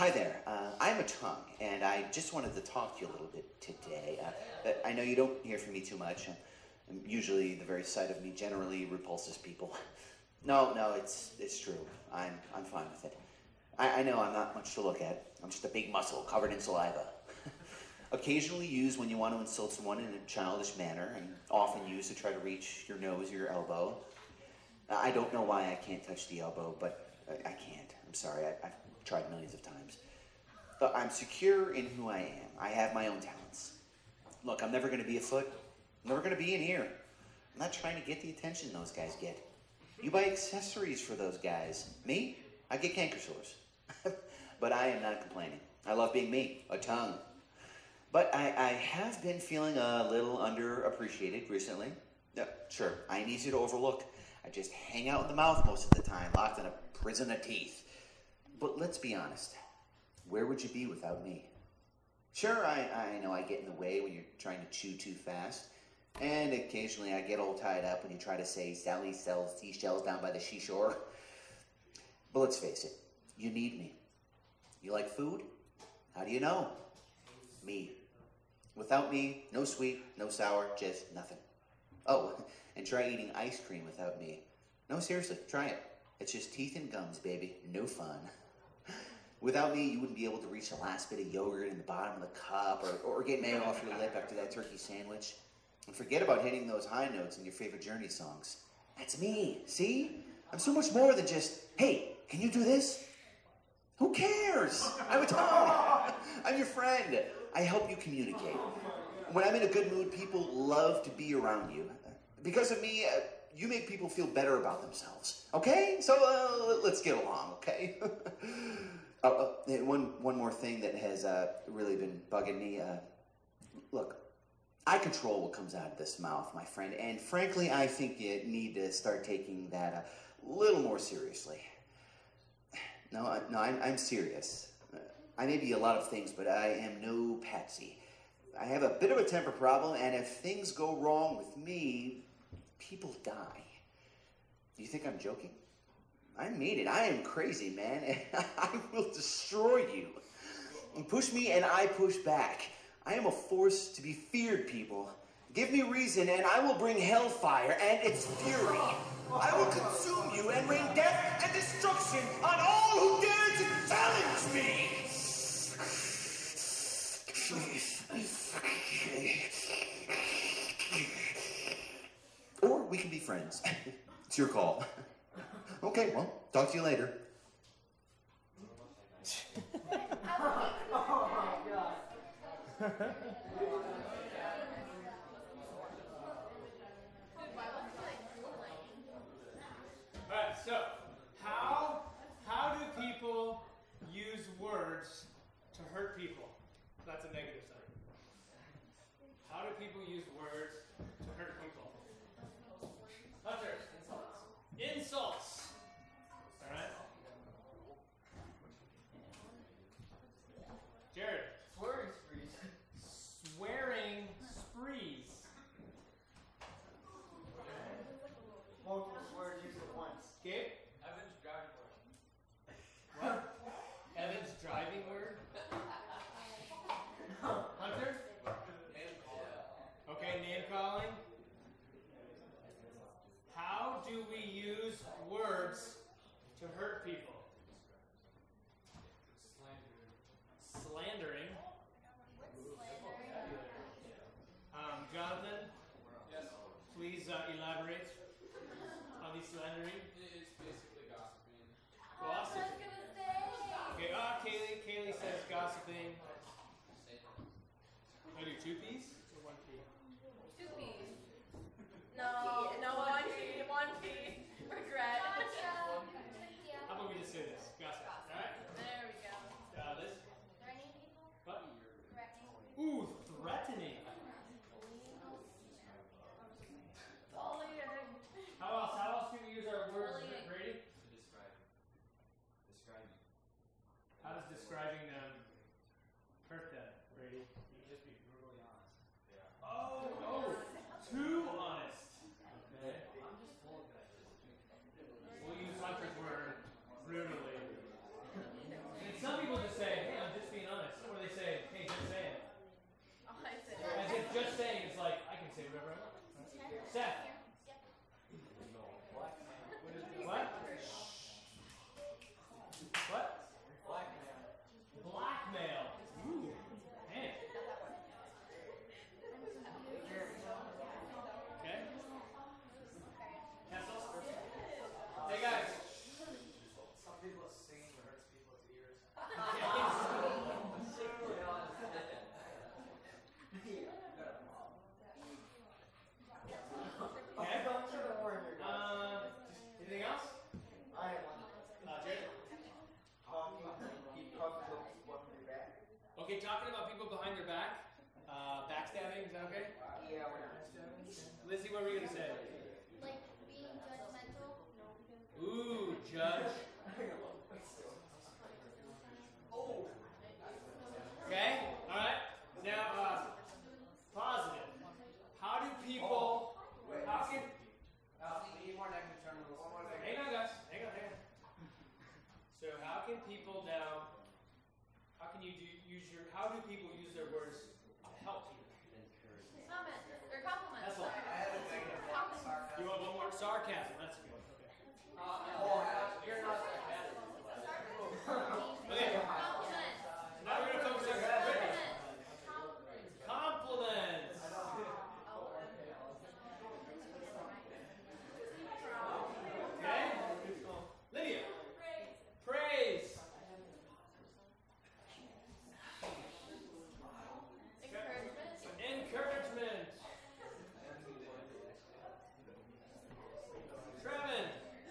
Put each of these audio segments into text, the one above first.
Hi there. I'm a tongue, and I just wanted to talk to you a little bit today. I know you don't hear from me too much. Usually, the very sight of me generally repulses people. No, it's true. I'm fine with it. I know I'm not much to look at. I'm just a big muscle covered in saliva. Occasionally used when you want to insult someone in a childish manner, and often used to try to reach your nose or your elbow. I don't know why I can't touch the elbow, but I can't. I'm sorry. I've tried millions of times. I'm secure in who I am. I have my own talents. Look, I'm never going to be a foot. I'm never going to be an ear. I'm not trying to get the attention those guys get. You buy accessories for those guys. Me? I get canker sores. But I am not complaining. I love being me, a tongue. But I have been feeling a little underappreciated recently. Sure, I ain't easy to overlook. I just hang out in the mouth most of the time, locked in a prison of teeth. But let's be honest. Where would you be without me? Sure, I know I get in the way when you're trying to chew too fast. And occasionally I get all tied up when you try to say Sally sells seashells down by the seashore. But let's face it, you need me. You like food? How do you know? Me. Without me, no sweet, no sour, just nothing. Oh, and try eating ice cream without me. No, seriously, try it. It's just teeth and gums, baby. No fun. Without me, you wouldn't be able to reach the last bit of yogurt in the bottom of the cup or get mayo off your lip after that turkey sandwich. And forget about hitting those high notes in your favorite Journey songs. That's me, see? I'm so much more than just, hey, can you do this? Who cares? I'm a tongue. I'm your friend. I help you communicate. When I'm in a good mood, people love to be around you. Because of me, you make people feel better about themselves. Okay? So let's get along, okay? One more thing that has really been bugging me. Look, I control what comes out of this mouth, my friend. And frankly, I think you need to start taking that a little more seriously. No, I'm serious. I may be a lot of things, but I am no patsy. I have a bit of a temper problem, and if things go wrong with me, people die. Do you think I'm joking? I mean it. I am crazy, man, and I will destroy you. You push me, and I push back. I am a force to be feared, people. Give me reason, and I will bring hellfire and its fury. I will consume you and rain death and destruction on all who dare to challenge me. Or we can be friends. It's your call. Okay, well, talk to you later. Oh my God. Alright, so how do people use words to hurt people? That's a negative side. How do people use words to hurt people? Hunter. Insults. Alright. Jared. Swearing sprees. Swearing sprees. Multiple words used at once. Gabe? Evan's driving word. What? Evan's driving word? Hunter? Name call. Okay, name calling. How do we use words to hurt people? Slandering. Jonathan, Yes. please elaborate on the slandering. It's basically gossiping. Gossip. Okay, Kaylee says gossiping. I do 2 P's or 1 P? 2 P's. No, 1 P. 1 P. Regret. How about we just say this? Gossip. Alright? There we go. Liz? Threatening people? What? Threatening. Ooh, threatening. Bullying. How else can we use our words, Bullying. Brady? To describe. Describing. How does describing them hurt them, Brady? You can just be brutally honest. Yeah. Oh, too honest. Okay. I'm just full of that. We'll use Hunter's word brutally. And some people just say, do they say? Hey, just say it. Oh, I said. As if just saying is like, I can say whatever I want. Seth. What? What? Blackmail. Ooh. Man. Okay. Kessel. Hey guys. Some people sing that hurts people's ears. Okay. Don't you the word here, guys. Anything else? I have one. Jared? Keep talking about people behind your back. Okay, talking about people behind their back. Backstabbing, is that okay? Yeah, we're not. Lizzie, what were you gonna say? Like being judgmental? Ooh, judge. Okay, alright. Now, positive. How do people, how can, We need more negative terminals. One more negative. hang on guys, hang on. So how can people now, how do people use their words to help you? Comments. Or compliments. That's all. sorry. I had a negative one. Sarcasm. You want one more? Sarcasm, that's good. Okay. You're not sarcastic. Okay, Compliments. now we're gonna focus on compliments. Okay? Lydia. Praise. Encouragement. Encouragement. Trevin.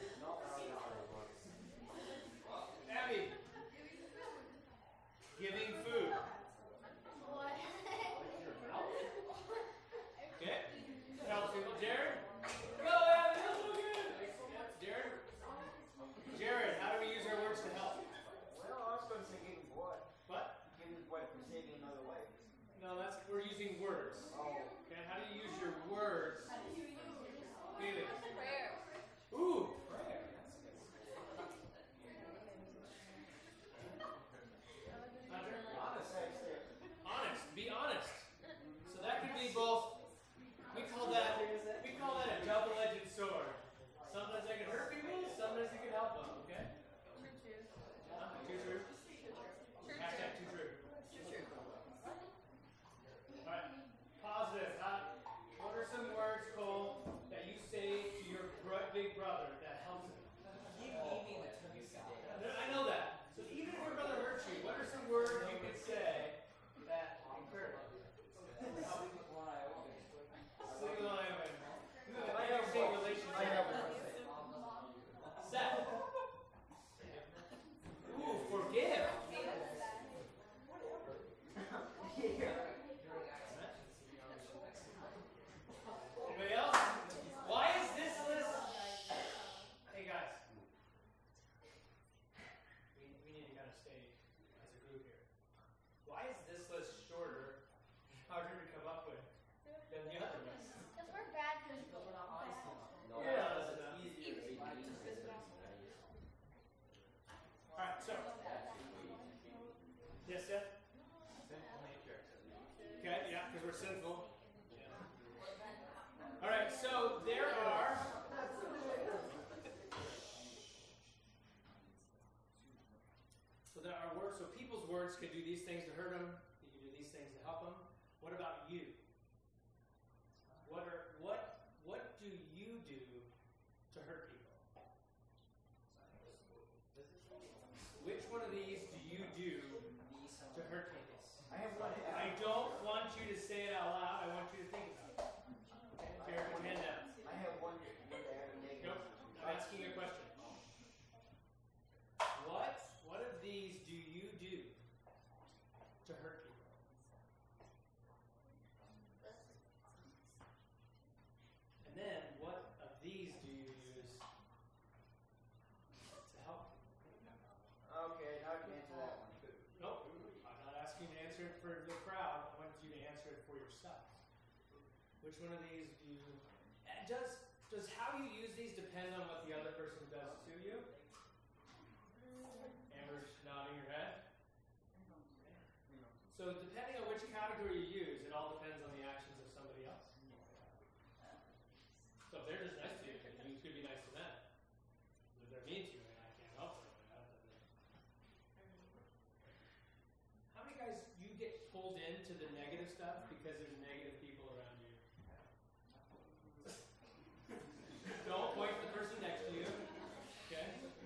Abby. Giving food. What? Okay. Help people. Jared. Go, Abby. That's so good. Jared. Jared, how do we use our words to help? Well, I was going to say giving blood. What? Giving blood for saving another life. No, we're using words. Oh. Okay, how do you use your words? Felix. Prayer. Ooh, prayer. Hunter? Honest. Be honest. So that could be both. We call that a double-edged sword. Sometimes I can hurt people. Sometimes I can help them. Okay. Too true. Hashtag too true. All right. Positive. What are some words, Cole, that you say to your big brother that helps him? I know that. So even if your brother hurts you, what are some words you could say that encourage him? Sleep with one eye open. Interesting relationship. I have one. Seth. Ooh, forgive. Anybody else? Why is this list? Hey guys. We need to kind of stay as a group here. Why is this list shorter, harder to come up with than the other list? Because we're bad people. Yeah, that's enough. Alright, so. Yes, Seth? Okay, yeah, because we're sinful. Yeah. Alright, so there are. So there are words, so people's words could do these things to hurt them, they can do these things to help them. What about you? What do you do to hurt people? Which one of these do you do to hurt people? I have one. I don't want you to say it out loud. I want you to think about it. Okay, Jared, put your hand down. I have one that I have a negative. Nope. I'm asking a question. What of these do you do to hurt people? And then, what of these do you use to help people? Okay, now I can answer that one. Nope. I'm not asking you to answer it for the crowd. I want you to answer it for yourself. Which one of these do you... Does how you use these depend on what the other person does to you? Amber's nodding your head. So depending on which category you use, it all depends on the actions of somebody else. So if they're just nice to you, you could be nice to them. If they're mean to you, and I can't help it. How many guys, you get pulled into the negative stuff because there's negative people around you? Don't point to the person next to you. Okay?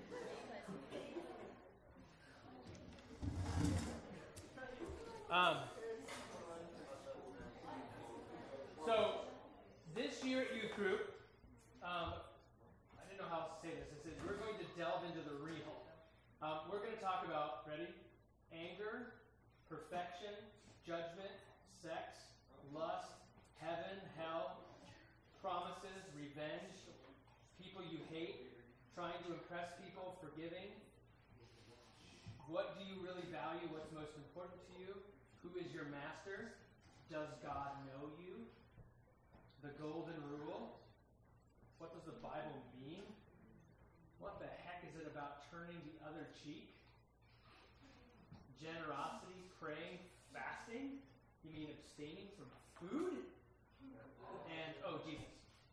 So, this year at youth group, I didn't know how else to say this. I said we're going to delve into the real. We're going to talk about, ready? Anger, perfection, judgment, sex, lust, heaven, hell, promises, revenge, people you hate, trying to impress people, forgiving. What do you really value? What's most important to you? Who is your master? Does God know you? The golden rule. What does the Bible mean? What the heck is it about turning the other cheek? Generosity, praying, fasting? You mean abstaining from food? And, oh, Jesus.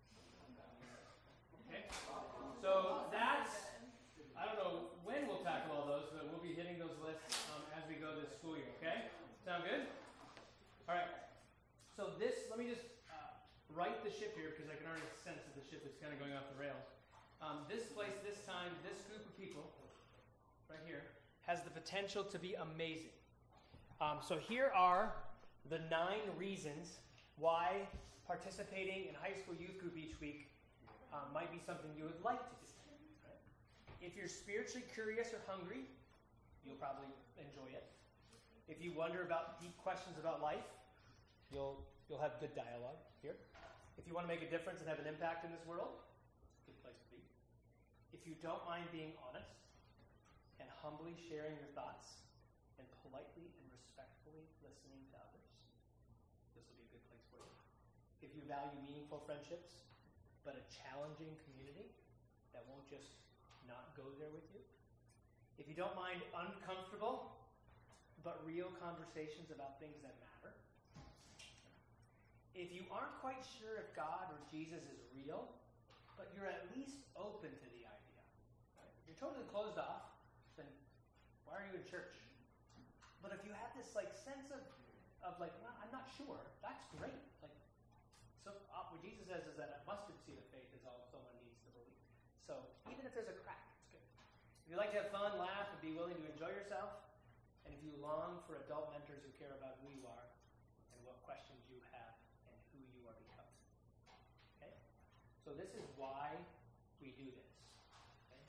Okay? So that's, I don't know when we'll tackle all those, but we'll be hitting those lists as we go this school year, okay? Sound good? All right. So this, let me just right the ship here because I can already sense that the ship is kind of going off the rails. This place, this time, this group of people, right here, has the potential to be amazing. So here are the 9 reasons why participating in high school youth group each week might be something you would like to do. Right? If you're spiritually curious or hungry, you'll probably enjoy it. If you wonder about deep questions about life, you'll have good dialogue here. If you want to make a difference and have an impact in this world, good place to be. If you don't mind being honest and humbly sharing your thoughts and politely and respectfully listening to others, this will be a good place for you. If you value meaningful friendships, but a challenging community that won't just not go there with you. If you don't mind uncomfortable, but real conversations about things that matter. If you aren't quite sure if God or Jesus is real, but you're at least open to the idea. Right? If you're totally closed off, then why are you in church? But if you have this sense of well, I'm not sure, that's great. So what Jesus says is that a mustard seed of faith is all someone needs to believe. So even if there's a crack, it's good. If you like to have fun, laugh, and be willing to enjoy yourself, and if you long for adult mentors who care about who you are and what questions you have and who you are becoming. Okay? So this is why we do this. Okay?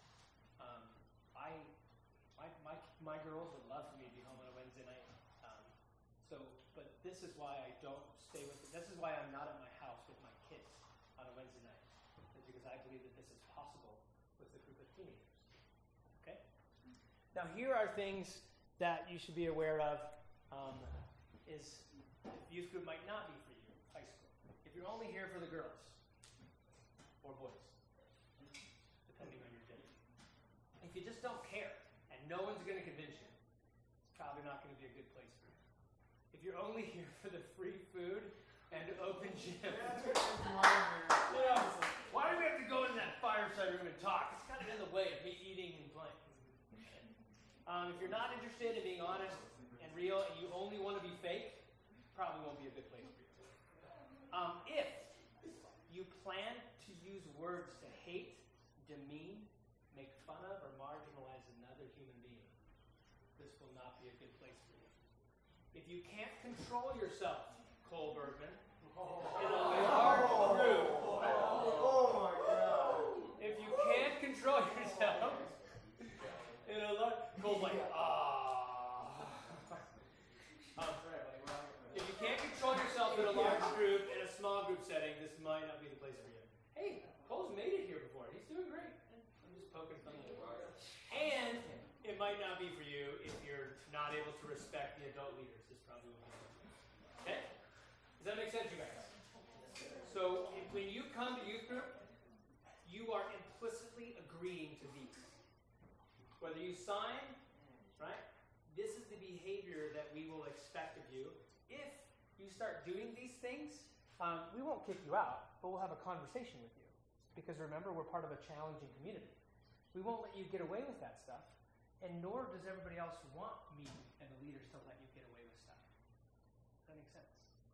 My girls would love for me to be home on a Wednesday night. But this is why I don't stay with them. This is why I'm not at my house with my kids on a Wednesday night. It's because I believe that this is possible with a group of teenagers. Okay? Now here are things that you should be aware of is youth group might not be for you, high school. If you're only here for the girls or boys, depending on your gender. If you just don't care and no one's going to convince you, it's probably not going to be a good place for you. If you're only here for the free food and open gym, why do we have to go in that fireside room and talk? It's kind of in the way of me eating and playing. If you're not interested in being honest and real and you only want to be fake, probably won't be a good place for you. If you plan to use words to hate, demean, make fun of, or marginalize another human being, this will not be a good place for you. If you can't control yourself, Cole Bergman, in a large group, if you can't control yourself in a large, Cole's like, if you can't control yourself in a large group, in a small group setting, this might not be the place for you. Hey, Cole's made it here before. He's doing great. I'm just poking fun at him. And it might not be for you if you're not able to respect the adult leaders. This probably won't be. Okay? Does that make sense, you guys? So when you come to youth group, you are implicitly agreeing to these. Whether you sign, right? This is the behavior that we will expect to you start doing these things, we won't kick you out, but we'll have a conversation with you. Because remember, we're part of a challenging community. We won't let you get away with that stuff, and nor does everybody else want me and the leaders to let you get away with stuff. Does that make sense?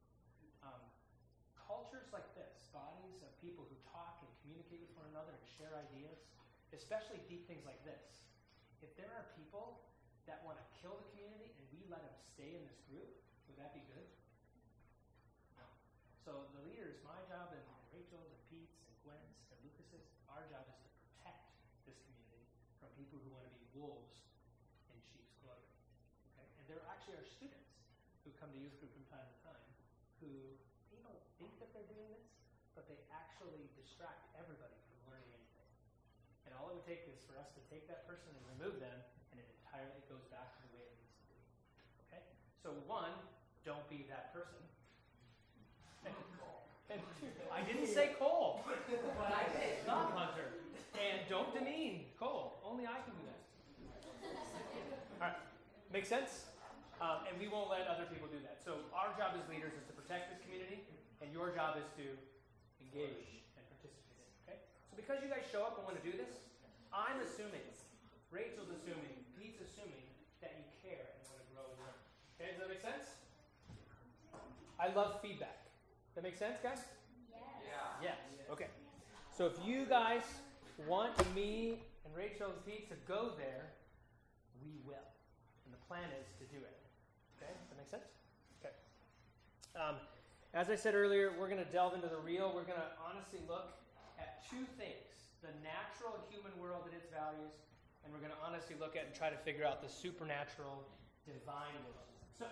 Cultures like this, bodies of people who talk and communicate with one another and share ideas, especially deep things like this, if there are people that want to kill the community and we let them stay in this group, would that be good? No. So the leaders, my job and Rachel's and Pete's and Gwen's and Lucas's, our job is to protect this community from people who want to be wolves in sheep's clothing. Okay? And there actually are students who come to youth group from time to time who they don't think that they're doing this, but they actually distract everybody from learning anything. And all it would take is for us to take that person and remove them, and it entirely goes back to the way it needs to be. Okay? So one, don't be that person. And two, I didn't say Cole, but I did. God Hunter. And don't demean Cole. Only I can do that. All right. Make sense? And we won't let other people do that. So our job as leaders is to protect this community, and your job is to engage and participate in it. Okay? So because you guys show up and want to do this, I'm assuming, Rachel's assuming, Pete's assuming that you care and want to grow and learn. Okay? Does that make sense? I love feedback. That make sense, guys? Yes. Yes. Okay. So if you guys want me and Rachel and Pete to go there, we will. And the plan is to do it. Okay? Does that make sense? Okay. As I said earlier, we're going to delve into the real. We're going to honestly look at two things: the natural human world and its values, and we're going to honestly look at and try to figure out the supernatural divine world. So,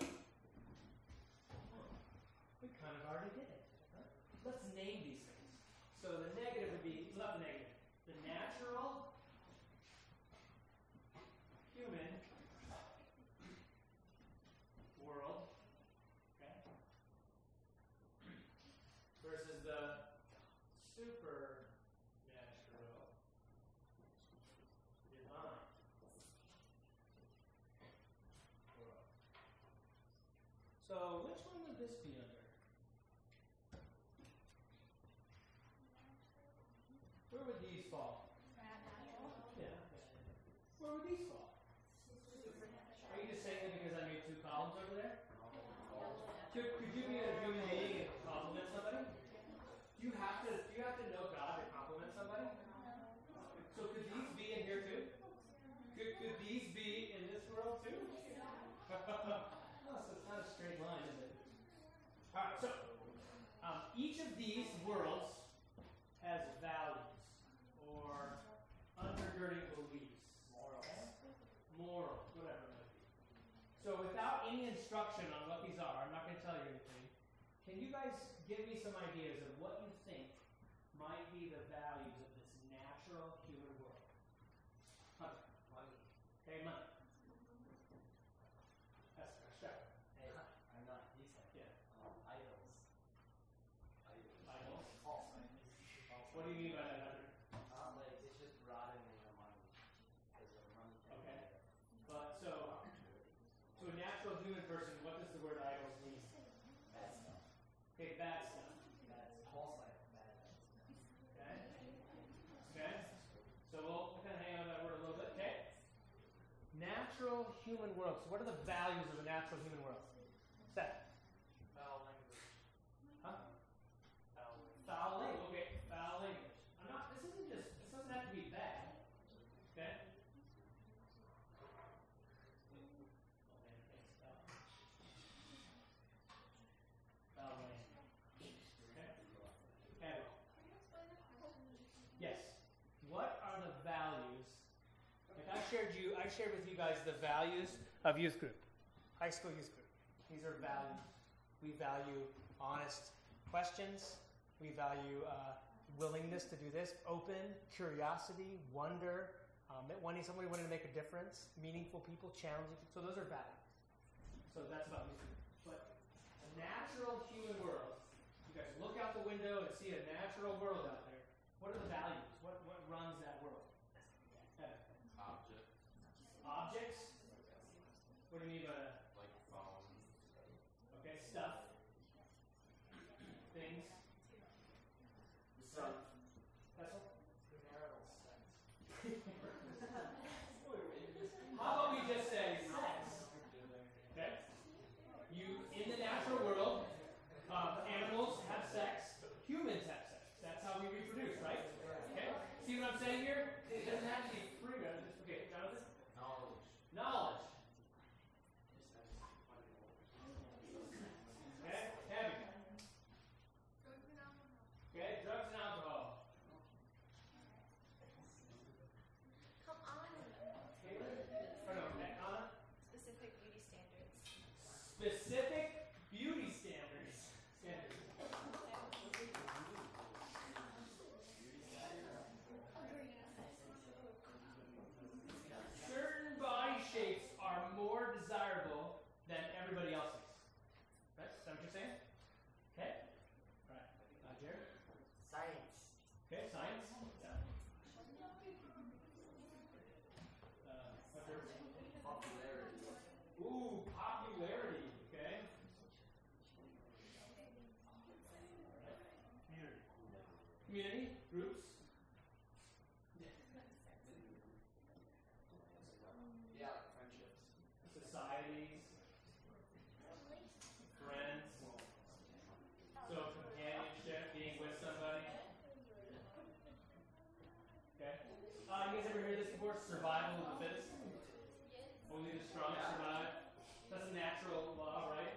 we kind of already did it. Huh? Let's name these things. So the negative would be, not the negative, the natural human world, okay, versus the supernatural divine world. So which one would this be under? Where would these fall? Yeah. Where would these fall? Are you just saying that because I made two columns over there? Could you be a human being and compliment somebody? Do you have to know God to compliment somebody? So could these be in here too? Could these be in this world too? Oh, so it's not a straight line, is it? All right. So each of these worlds has values or undergirding beliefs. Morals, whatever it might be. So without any instruction on what these are, I'm not going to tell you anything. Can you guys give me some ideas of what you think might be the values of this natural human world? Money. Okay, money. That's our start. Hey, I'm not decent. Yeah. Idols. Idols? False idols. What do you mean by that, Hunter? Like, it's just rotting in the money. Because the money can Okay. But so to a natural human person, what does the word idols mean? bad stuff. Okay, bad stuff. Bad false idol. Bad idols. Okay? Okay? So we'll kind of hang on to that word a little bit. Okay? Natural human world. So what are the values of a natural human world? Set. Foul language. Huh? Foul language. Foul language. Okay, foul language. This doesn't have to be bad. Okay? Oh man, thanks. Foul language. Okay? Okay. Yes. What are the values? Like I shared with you guys the values of youth group, high school youth group. These are values. We value honest questions. We value willingness to do this, open, curiosity, wonder, somebody wanting to make a difference, meaningful people, challenging. So those are values. So that's about youth group. But a natural human world, you guys look out the window and see a natural world out there. What are the values? What runs that world? Objects? What do you mean by that? Like phones. Okay, stuff. Done. That's all. Premarital sex. How about we just say sex? Okay? You, in the natural world, animals have sex, humans have sex. That's how we reproduce, right? Okay? See what I'm saying here? It doesn't have to be free. Okay, Jonathan? Knowledge. Knowledge. Okay? Abby? Okay, drugs and alcohol. Come on. Caitlin? Or no, Anna? Specific beauty standards. Specific beauty standards. Certain body shapes are more desirable than everybody else's. Right? Is that what you're saying? Okay. All right. Jared? Science. Okay, science. Yeah. Hunter? Popularity. Ooh, popularity. Okay. Community, groups. Yeah, like friendships. Societies, friends, so companionship, being with somebody. Okay. You guys ever heard this before? Survival of the fittest. Only the strongest survive. That's a natural law, right?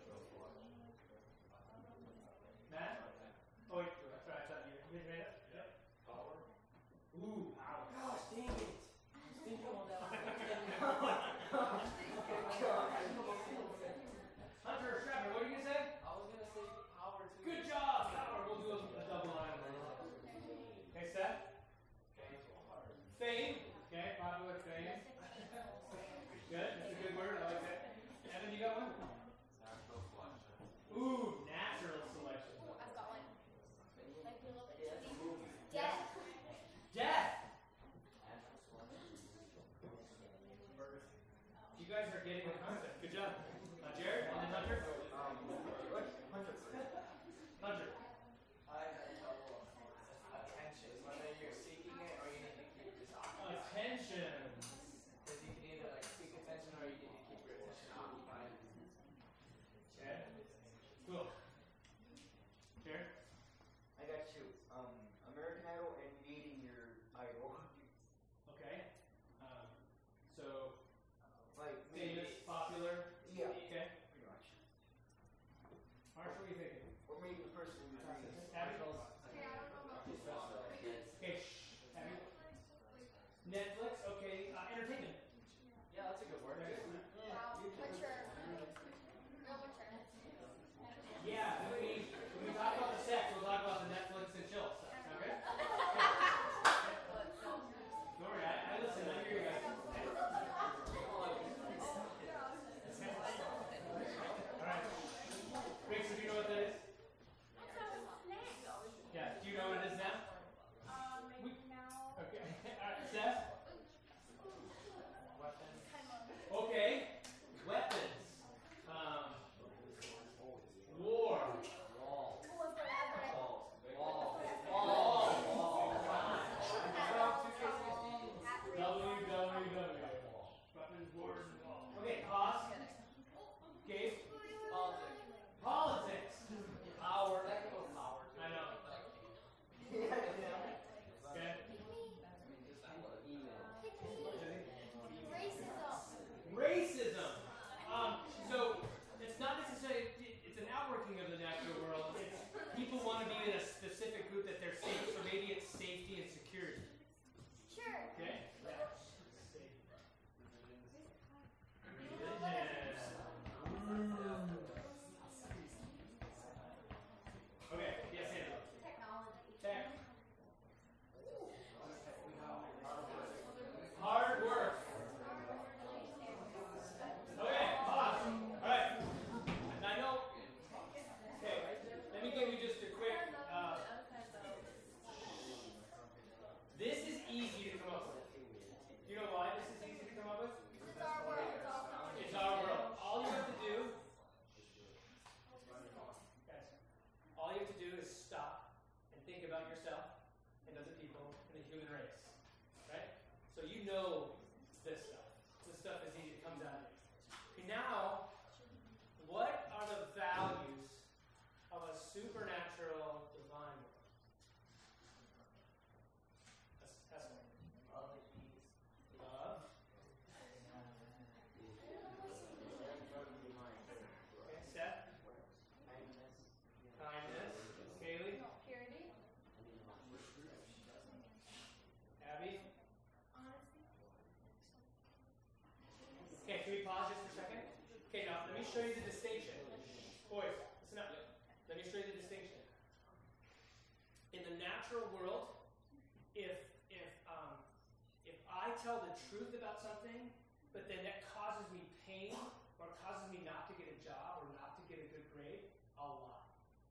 Matt? Oh wait, sorry, I thought you read it. Yep. Power. Ooh, power. Gosh, dang it. I was thinking about that. Hunter, Trevor, what are you gonna say? I was gonna say power too. Good job, power. We'll do a double line. Okay, Seth? Fame. Okay, popular fame. Good. That's a good word. I like that. Evan, you got one? Natural selection. Ooh, natural selection. I've got one. Like a little bit Yeah, it's a too movie. deep. Death. Death. Natural selection. You guys are getting the concept. Good job. Jared, and then Hunter. What? 100%. Hunter. I had trouble. Attention. Whether you're seeking it or you need to keep this occupied. Attention. Because you can either like seek attention or you need to keep your attention occupied. Okay. Cool. Jared. I got two. American Idol and meeting your idol. Okay. So Like, famous, popular. yeah, Okay. pretty much. Marshall, what are you thinking? Or meeting the person in your dreams. Abby? Okay, I don't know about Okay, shh. Abby? Netflix. Okay. Entertainment. Yeah, that's a good word. Wow, mature. Real mature. Yeah, when we talk about the sex, we'll talk about the Netflix and chill stuff. Okay? Don't worry, I listen. I hear you guys. All right. Riggs, do you know what that is? show you the distinction. Boys, listen up. Let me show you the distinction. In the natural world, if I tell the truth about something, but then that causes me pain or causes me not to get a job or not to get a good grade, I'll lie.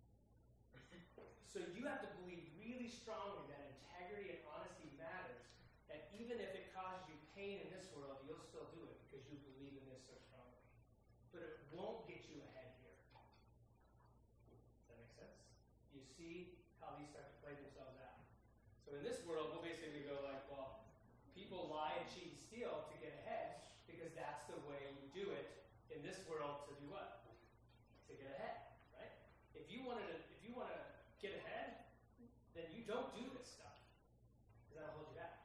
So you have to believe really strongly that integrity and honesty matters, that even if it causes you pain in this world, you'll still do it because you believe in this so strongly. But it won't get you ahead here. Does that make sense? You see how these start to play themselves out. So in this world, we'll basically go like, well, people lie and cheat and steal to get ahead because that's the way you do it in this world to do what? To get ahead, right? If you want to get ahead, then you don't do this stuff because that'll hold you back.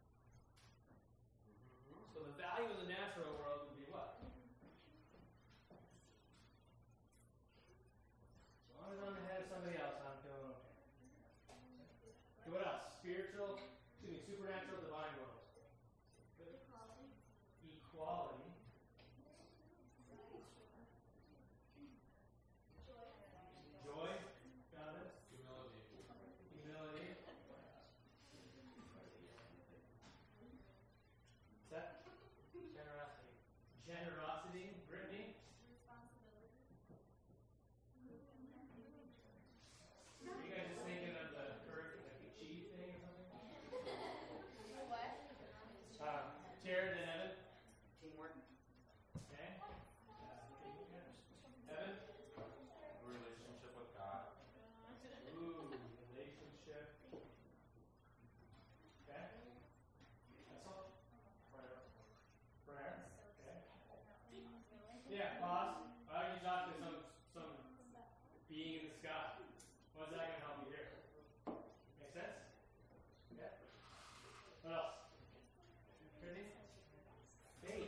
So the value of the natural world would be what? As long as I'm ahead of somebody else, I'm feeling okay. Okay, what else? Supernatural, divine world. Equality. Joy. Got it. Humility. What's that? Generosity. Brittany. Are you guys just thinking of the cheese thing or something? Jared and Evan. Teamwork. Okay. Evan. Relationship with God. Ooh, relationship. Okay. That's all. Prayer. Okay. Yeah, pause. Why don't you talk to some being in the sky? What's that going to help you here? Make sense? Yeah. What else? Brittany? Faith.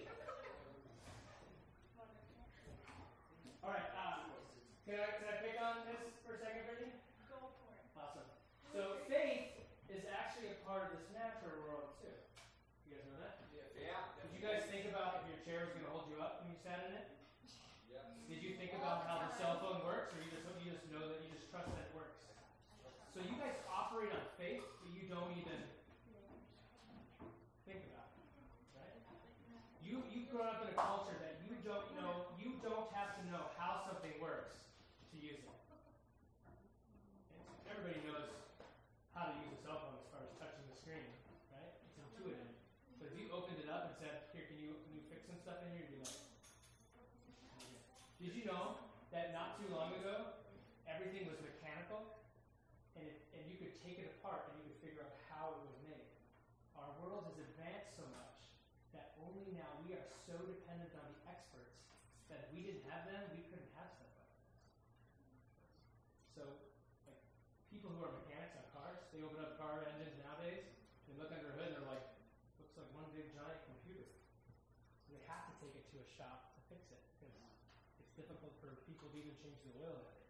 All right. Can I pick on this for a second, Brittany? Go for it. Awesome. So faith is actually a part of this natural world too. You guys know that? Yeah. Did you guys think about if your chair was going to hold you up when you sat in it? Yeah. Did you think about how the cell phone works, or you just know that you just trust that it works? So you guys operate on faith, but you don't even think about it, right? You've grown up in a culture that you don't have to know how something works to use it. Okay? Everybody knows how to use a cell phone as far as touching the screen, right? It's intuitive. But if you opened it up and said, "Here, can you fix some stuff in here?" You'd be like, did you know that not too long ago everything was mechanical, and you could take it apart and you could figure out how it was made? Our world has advanced so much that only now we are so dependent on the experts that if we didn't have them, we couldn't have stuff like this. So, like, people who are mechanics on cars, they open up car engines nowadays, they look under a hood and they're like, looks like one big giant computer. So they have to take it to a shop to fix it because it's difficult for people to even change the oil nowadays.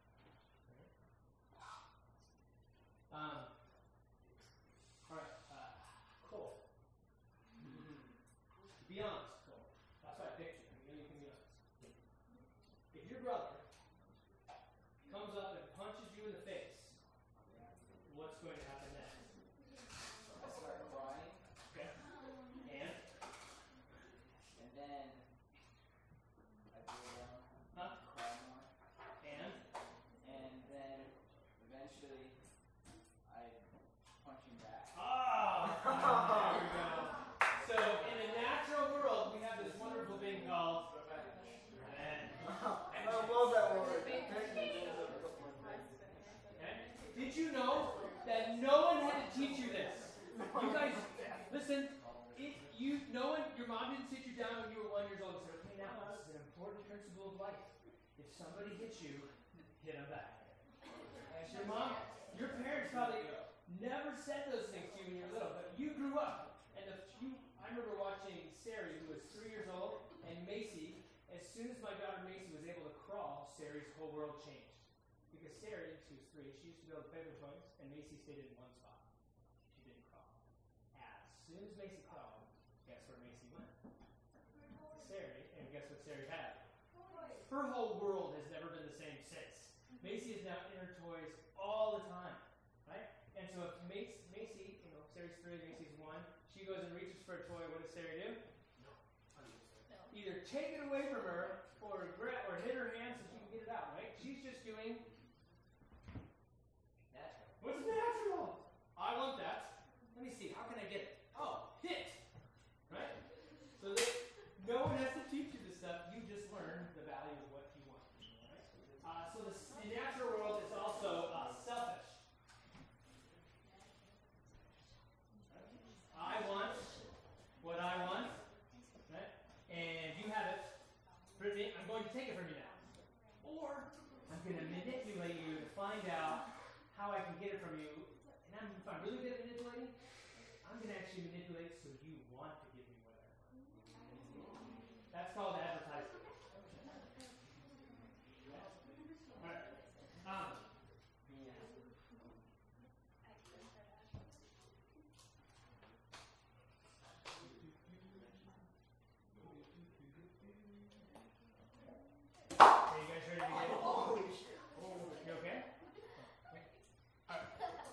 Right? All right, Cole. Be honest, Cole. That's what I picked you. You can be honest. If your brother comes up and punches you in the face, what's going to happen next? I start crying, Okay. And? then I go down, Huh? cry more, And? then eventually I punch him back. Oh! There we go. So, in the natural world, we have this wonderful thing called revenge. I love that word. Okay? Did you know that no one had to teach you this? You guys, listen. Your mom didn't sit you down when you were 1 year old and said, "Okay, now this is an important principle of life. If somebody hits you, hit them back." And your parents probably never said those things to you when you were little, but you grew up. And I remember watching Sari, who was 3 years old, and Macy. As soon as my daughter Macy was able to crawl, Sari's whole world changed. Because Sari, she was 3, she used to be able to play with toys, and Macy stayed in one spot. She didn't crawl. As soon as Macy crawled, guess where Macy went? Sari, and guess what Sari had? her whole world has never been the same since. Macy is now in her toys all the time, right? And so if Macy, Sarah's 3, Macy's 1, she goes and reaches for a toy, what does Sarah do? Either take it away from her or hit her hand so she can get it out, right? She's just doing Natural. what's natural. I want that. Let me see, how can I get it? Oh, hit! Right? So that no one has to teach you this stuff, you just learn the value of what you want. Right? So the natural world is also selfish. I want what I want, right? And you have it. Brittany, I'm going to take it from you now. Or I'm going to manipulate you to find out how I can get it from you. And if I'm really good at manipulating, I'm going to actually manipulate so you want to give me what I want. That's called advertising. All right. Are you guys ready to get it? Holy shit. You okay? Alright.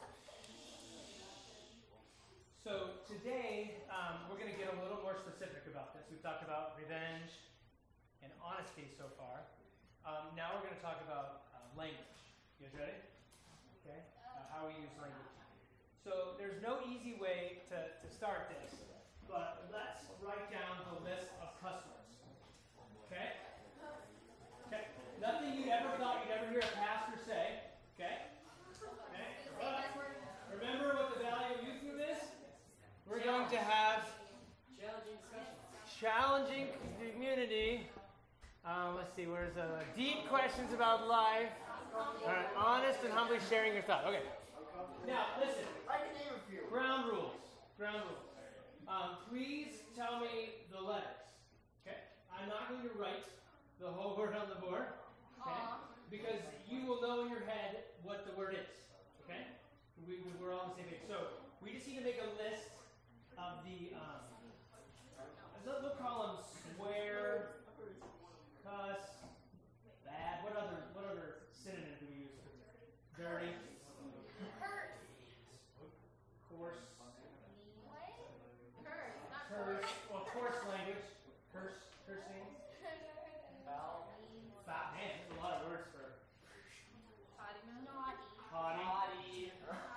So today, we're going to get a little more specific about this. We've talked about revenge and honesty so far. Now we're going to talk about language. You guys ready? Okay. How we use language. So there's no easy way to start this, but let's write down the list of cuss words. Okay? Okay. Nothing you ever thought you'd ever hear a pastor say. Okay? Okay? But remember what the value of youth group is? We're going to have challenging community. Let's see, where's deep questions about life. All right, honest and humbly sharing your thought. Okay. Now, listen. I can name a few. Ground rules. Ground rules. Please tell me the letters. Okay? I'm not going to write the whole word on the board. Okay? Because you will know in your head what the word is. Okay? We're all on the same page. So we just need to make a list of the, we'll call them swear, cuss, bad. What other synonym do we use for dirty? Coarse. Curse. Well, coarse language. Cursing. Foul. Man, there's a lot of words for potty.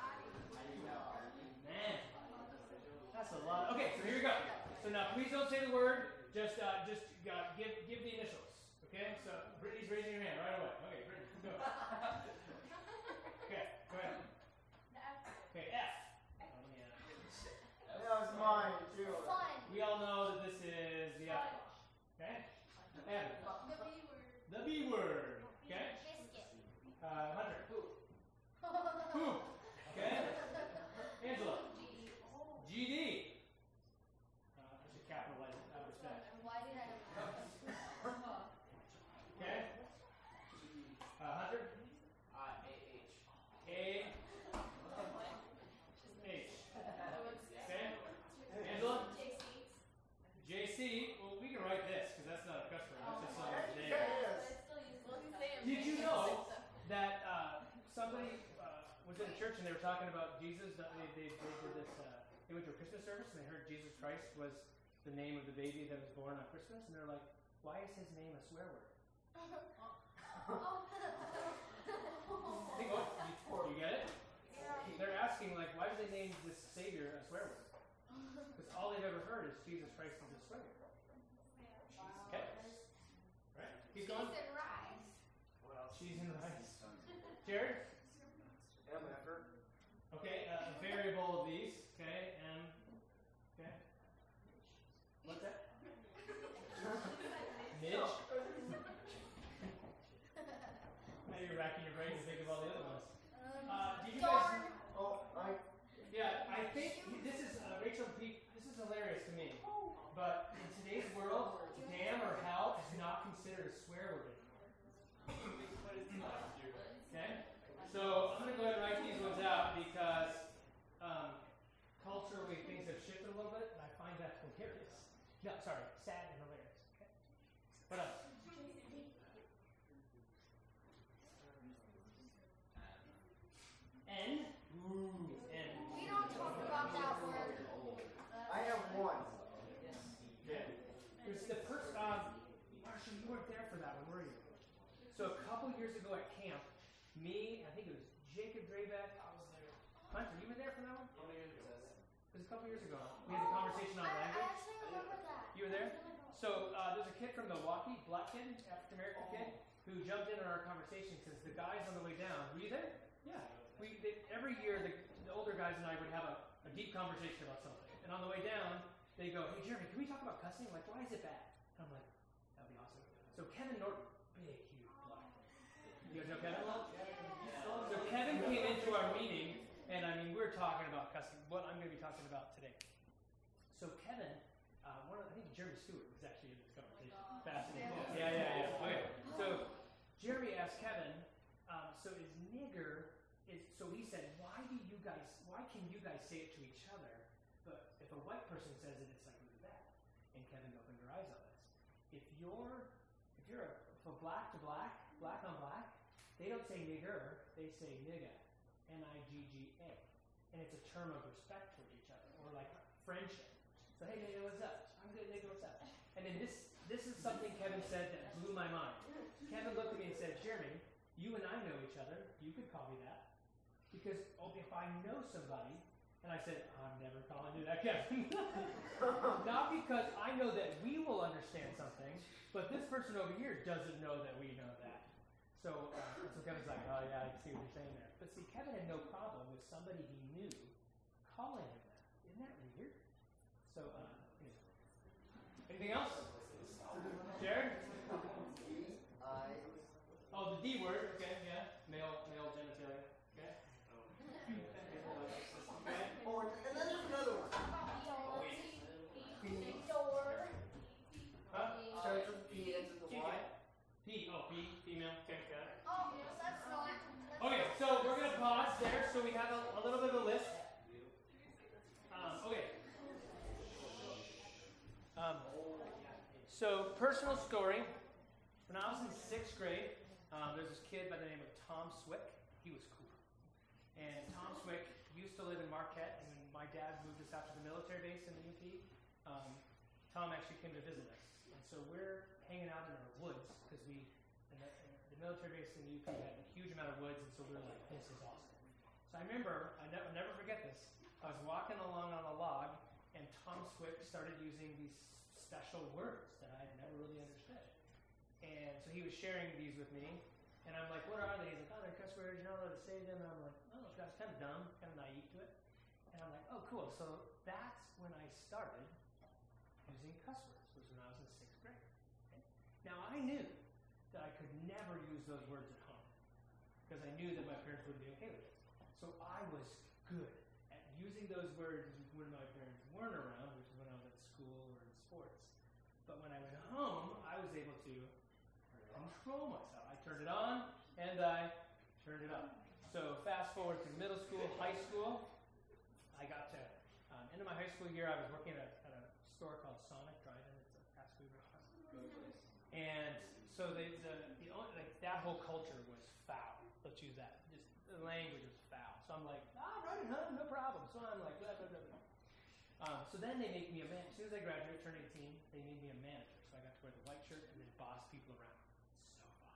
Man, that's a lot. Okay, so here we go. So now, please don't say the word. Just give the initials. Okay. So Brittany's raising her hand right away. Okay, Brittany, go. Okay, go ahead. Okay, F. That was mine, too. We all know that this is the F. Okay. Evan. The B word. Okay. Hunter. Poop. Okay. Angela. GD. I should capitalize it out of respect. Okay. Hunter. A. H. Okay. Angela. JC. Well, we can write this because that's not a cuss word. That's just something there. Did you know that somebody was in a church and they were talking about Jesus? They did this. They went to a Christmas service and they heard Jesus Christ was the name of the baby that was born on Christmas, and they're like, "Why is his name a swear word?" Think what? You get it? They're asking like, why did they name this Savior a swear word? Because all they've ever heard is Jesus Christ is a swear word. Okay. Right. Keep going. Cheese and rice. Jared? MFer. Okay, a variable of these. Okay, M. Okay. What's that? Midge? Now you're racking your brain to think of all the other ones. Did you guys... Yeah, I think this is, Rachel and Pete, this is hilarious to me. But in today's world, damn or hell is not considered a swear word anymore. Okay? So I'm going to go ahead and write these ones out because culturally things have shifted a little bit, and I find that hilarious. No, sorry, sad and hilarious. Okay? What else? couple years ago at camp, me, I think it was Jacob Draybeck. I was there. Hunter, you were there for that one? How many years ago? It was a couple years ago. We had a conversation on I language. actually remember that. You were there? So there's a kid from Milwaukee, black kid, African American kid, who jumped in on our conversation because the guys on the way down. Were you there? Yeah. Every year the older guys and I would have a deep conversation about something, and on the way down they go, "Hey Jeremy, can we talk about cussing? Like, why is it bad?" And I'm like, "That'd be awesome." So Kevin Norton, big, huge black. You guys know Kevin? So Kevin came into our meeting, and I mean we were talking about cussing. What I'm going to be talking about today. So Kevin. I think Jeremy Stewart was actually in this conversation. Fascinating. Yeah. Okay. So Jeremy asked Kevin, so is nigger, so he said, why can you guys say it to each other, but if a white person says it, it's like really bad? And Kevin opened her eyes on this. If you're from black to black, black on black, they don't say nigger, they say nigga, N-I-G-G-A. And it's a term of respect for each other, or like friendship. So, hey, nigga, what's up? I'm good, nigga, what's up? And then this is something Kevin said that blew my mind. Kevin looked at me and said, Jeremy, you and I know each other. You could call me that. Because if I know somebody, and I said, I'm never calling you that, Kevin. Not because I know that we will understand something, but this person over here doesn't know that we know that. So Kevin's like, oh yeah, I see what you're saying there. But see, Kevin had no problem with somebody he knew calling him that. Isn't that weird? So, anyway. Anything else? Jared? Oh, the D word. Okay, yeah. Male genitalia. Okay. Oh, and then there's another one. Huh? Starts with P, ends with the Y. P. Oh, P. Female. Okay, got it. Oh, that's not. Okay, so we're going to pause there so we have a little bit of a list. Okay. So, personal story. When I was in 6th grade, there's this kid by the name of Tom Swick. He was cool. And Tom Swick used to live in Marquette, and when my dad moved us out to the military base in the UP, Tom actually came to visit us. And so we're hanging out in our woods, because the military base in the UP had a huge amount of woods, and so we were like, this is awesome. So I remember, I'll never forget this, I was walking along on a log, and Tom Swick started using these special words that I had never really understood. And so he was sharing these with me, and I'm like, what are they? He's like, oh, they're cuss words, you're not allowed to say them. And I'm like, oh, that's kind of dumb, kind of naive to it. And I'm like, oh, cool. So that's when I started using cuss words, was when I was in 6th grade. Okay? Now, I knew that I could never use those words at home, because I knew that my parents wouldn't be okay with it. So I was good at using those words when my parents weren't around, which is when I was at school or in sports. But when I went home, I was able to control myself. I turned it on, and I turned it up. So fast forward to middle school, high school. I got to end of my high school year. I was working at a store called Sonic Drive-In. It's a fast food restaurant. And so that whole culture was foul. Let's use that. Just the language was foul. So I'm like, right, huh? No problem. So I'm like, blah, blah, blah, blah. So then they make me a man. As soon as I graduated, turned 18, they made me a manager. So I got to wear the white shirt and then boss people around. So fun.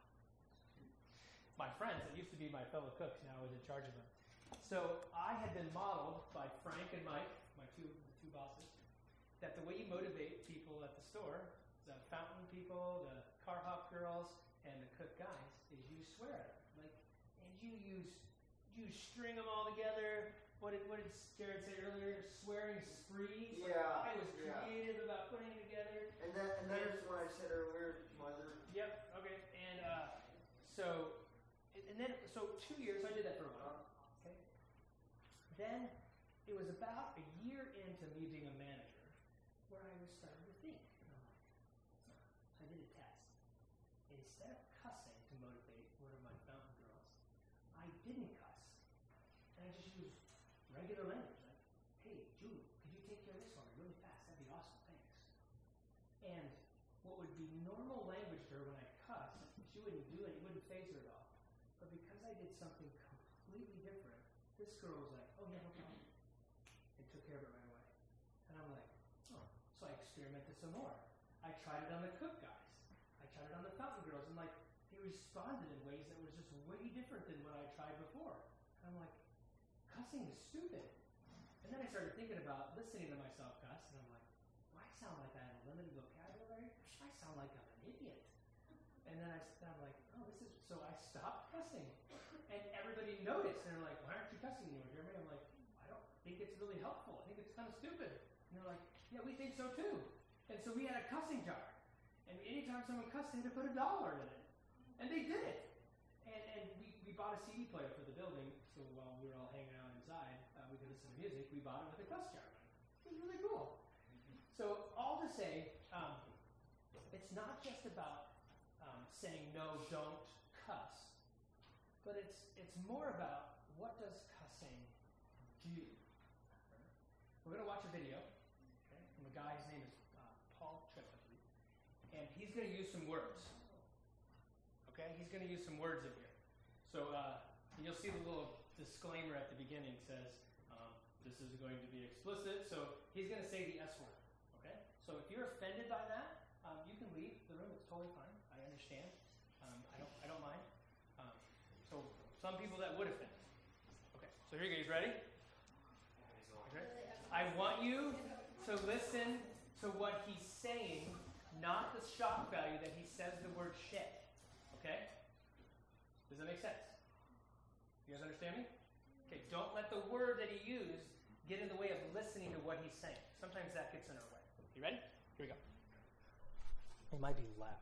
My friends, that used to be my fellow cooks, now I was in charge of them. So I had been modeled by Frank and Mike, my two bosses, that the way you motivate people at the store, the fountain people, the car hop girls, and the cook guys, is you swear at them. And you string them all together. What did Jared say earlier? Swearing sprees. Yeah. I was creative about putting it together. And that is what I said earlier, mother. Yep. Okay. And so 2 years I did that for a while. Okay. Then it was about a year into me being a manager where I was starting to think. And I'm like, so I did a test. Instead of cussing to motivate one of my fountain girls, I didn't cuss. And I just used regular language, like, hey, Julie, could you take care of this for me really fast? That'd be awesome, thanks. And what would be normal language to her when I cussed, she wouldn't do it, it wouldn't faze her at all. But because I did something completely different, this girl was like, oh yeah, no problem. And took care of it right away. And I'm like, oh. So I experimented some more. I tried it on the cook guys. I tried it on the fountain girls. And like, they responded in ways that was just way different than what I tried before. And I'm like, cussing is stupid. And then I started thinking about listening to myself cuss, and I'm like, well, I sound like I have a limited vocabulary. I sound like I'm an idiot. And then I'm like, oh, this is, so I stopped cussing. And everybody noticed, and they're like, why aren't you cussing anymore, Jeremy? I'm like, I don't think it's really helpful. I think it's kind of stupid. And they're like, yeah, we think so too. And so we had a cussing jar. And anytime someone cussed, they had to put $1 in it. And they did it. And we bought a CD player for the building, so while we were all hanging out inside, we could listen to music. We bought it with a cuss jar. It was really cool. So all to say, it's not just about saying no, don't cuss, but it's more about what does cussing do. We're going to watch a video from a guy. His name is Paul Tripp, I believe, and he's going to use some words. Okay, he's going to use some words in here. So you'll see the little disclaimer at the beginning says this is going to be explicit. So he's going to say the S word. Okay, so if you're offended by that, you can leave the room. It's totally fine. I understand. I don't mind. So some people that would offend. Okay, so here you guys ready? Okay. I want you to listen to what he's saying, not the shock value that he says the word shit. Okay? Does that make sense? You guys understand me? Okay, don't let the word that he used get in the way of listening to what he's saying. Sometimes that gets in our way. You ready? Here we go. It might be loud.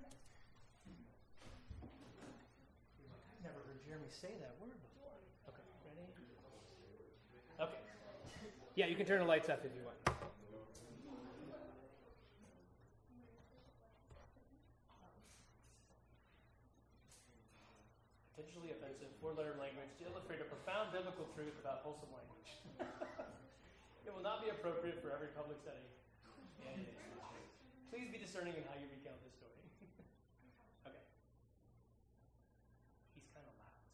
I've never heard Jeremy say that word before. Okay, ready? Okay. Yeah, you can turn the lights up if you want. Potentially offensive, four-letter language to illustrate a profound biblical truth about wholesome language. It will not be appropriate for every public setting. Please be discerning in how you recount this story. Okay. He's kind of loud.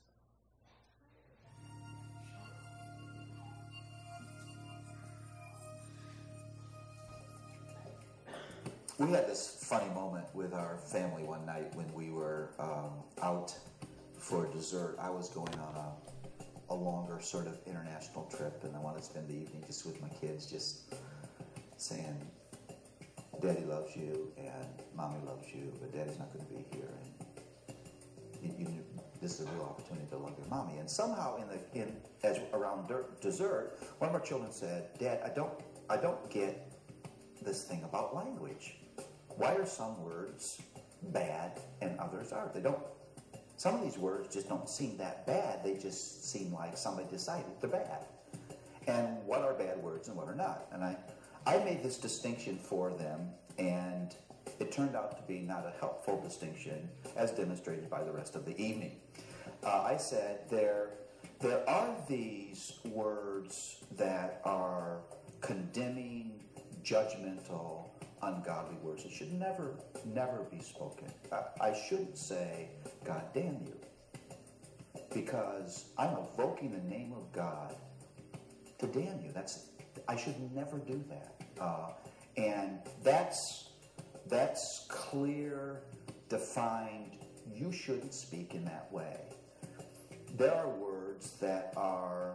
We had this funny moment with our family one night when we were out for dessert. I was going on a longer sort of international trip, and I wanted to spend the evening just with my kids, just saying, Daddy loves you, and Mommy loves you, but Daddy's not going to be here, and this is a real opportunity to love your mommy. And somehow, as around dessert, one of our children said, Dad, I don't get this thing about language. Why are some words bad and others aren't? Some of these words just don't seem that bad. They just seem like somebody decided they're bad. And what are bad words and what are not? And I made this distinction for them, and it turned out to be not a helpful distinction, as demonstrated by the rest of the evening. I said there are these words that are condemning, judgmental, ungodly words. It should never be spoken. I shouldn't say, God damn you, because I'm evoking the name of God to damn you. I should never do that. And that's clear, defined. You shouldn't speak in that way. There are words that are,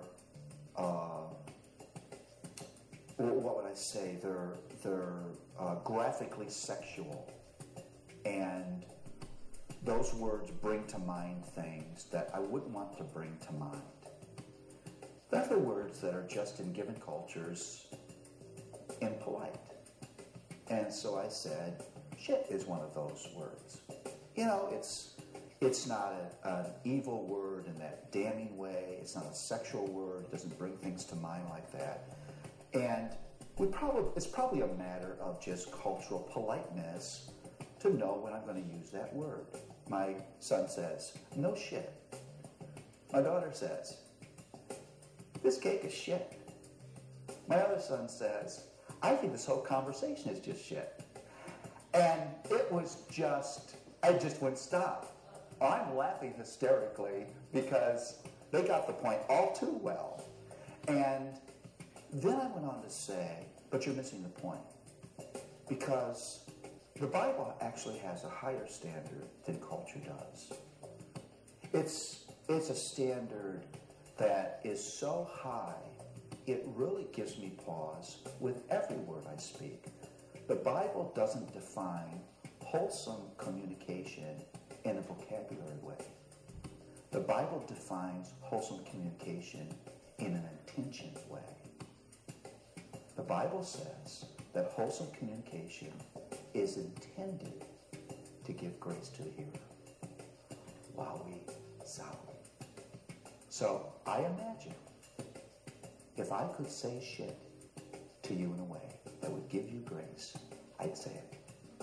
what would I say? They're graphically sexual, and those words bring to mind things that I wouldn't want to bring to mind. There are words that are just in given cultures impolite. And so I said, shit is one of those words. You know, it's not an evil word in that damning way. It's not a sexual word. It doesn't bring things to mind like that. And it's probably a matter of just cultural politeness to know when I'm going to use that word. My son says, no shit. My daughter says, this cake is shit. My other son says, I think this whole conversation is just shit. And it was I just wouldn't stop. I'm laughing hysterically because they got the point all too well. And then I went on to say, but you're missing the point. Because The Bible actually has a higher standard than culture does. It's a standard that is so high, it really gives me pause with every word I speak. The Bible doesn't define wholesome communication in a vocabulary way. The Bible defines wholesome communication in an intentioned way. The Bible says that wholesome communication is intended to give grace to the hearer. Wowie zowie. So I imagine if I could say shit to you in a way that would give you grace, I'd say it.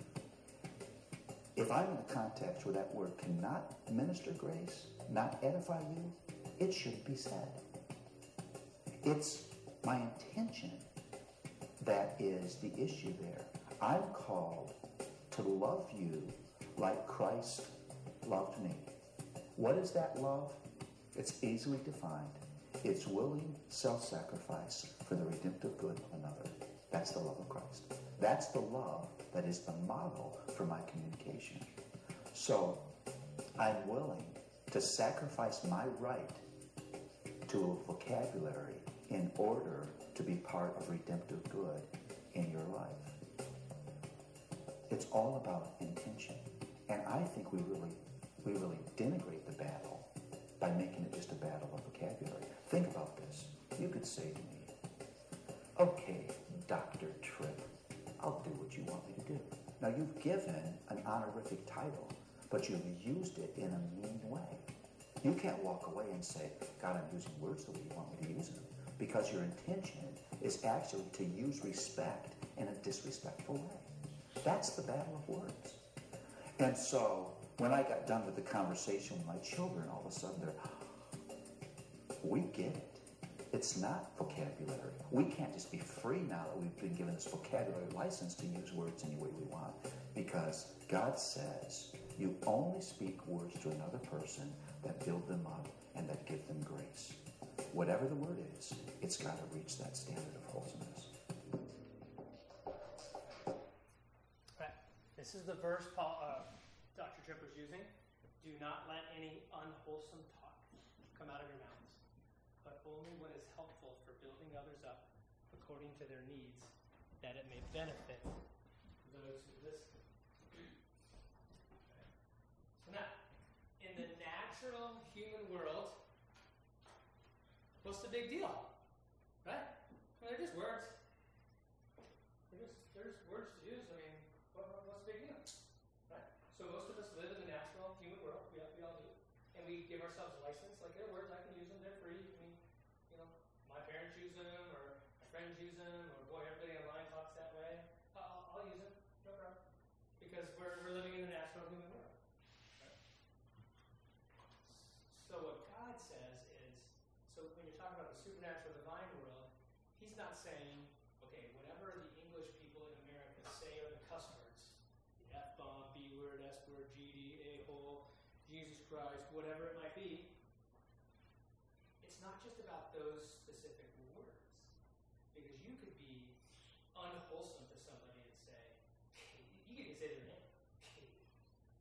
If I'm in a context where that word cannot minister grace, not edify you, it shouldn't be said. It's my intention that is the issue there. I'm called to love you like Christ loved me. What is that love? It's easily defined. It's willing self-sacrifice for the redemptive good of another. That's the love of Christ. That's the love that is the model for my communication. So I'm willing to sacrifice my right to a vocabulary in order to be part of redemptive good in your life. It's all about intention. And I think we really denigrate the battle by making it just a battle of vocabulary. Think about this. You could say to me, okay, Dr. Tripp, I'll do what you want me to do. Now, you've given an honorific title, but you've used it in a mean way. You can't walk away and say, God, I'm using words the way you want me to use them, because your intention is actually to use respect in a disrespectful way. That's the battle of words. And so, when I got done with the conversation with my children, all of a sudden we get it. It's not vocabulary. We can't just be free now that we've been given this vocabulary license to use words any way we want, because God says you only speak words to another person that build them up and that give them grace. Whatever the word is, it's got to reach that standard of wholesomeness. Right. This is the verse Dr. Tripp was using. Do not let any unwholesome talk come out of your mouths, but only what is helpful for building others up according to their needs, that it may benefit those who listen. So now, in the natural human world, what's the big deal? Right? I mean, they're just words. There's words to use. I mean, what's the big deal? Right? So most of us live in the natural human world. We all do. And we give ourselves a license. Like, they're words, I can use them. They're free. I mean, my parents use them, or my friends use them, or boy, everybody online talks that way. I'll use them. No problem. Because we're living in the natural human world. Right? So what God says is, so when you're talking about the supernatural divine world, he's not saying, okay, whatever the English people in America say are the cuss words, the F-bomb, B-word, S-word, GD, a-hole, Jesus Christ, whatever it might be, it's not just about those specific words. Because you could be unwholesome to somebody and say, you could even say their name, Katie.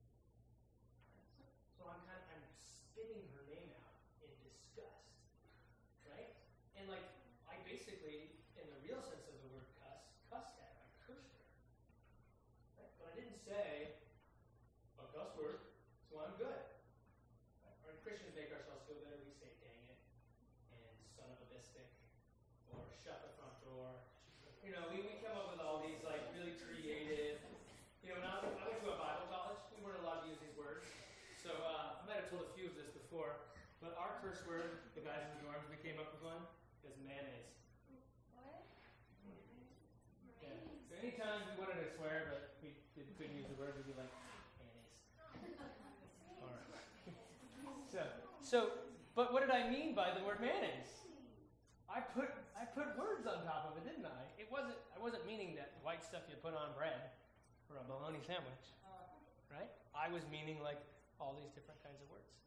So I'm spitting her name out in disgust. Right? And I basically, in the real sense of the word cussed at her. I cursed her. Right? But I didn't say a cuss word, so I'm good. Right? Or Christians make ourselves feel better. We say dang it, and son of a biscuit, or shut the front door. We come up with all these really creative. When I went to a Bible college, we weren't allowed to use these words. So I might have told a few of this before, but our curse word, the guys in the dorms, we came up with one, is mayonnaise. What? Yeah. So anytime we wanted to swear, but we couldn't use the word, we'd be like, mayonnaise. All right. But what did I mean by the word mayonnaise? I put words on top of it, didn't I? I wasn't meaning that white stuff you put on bread or a bologna sandwich, right? I was meaning all these different kinds of words.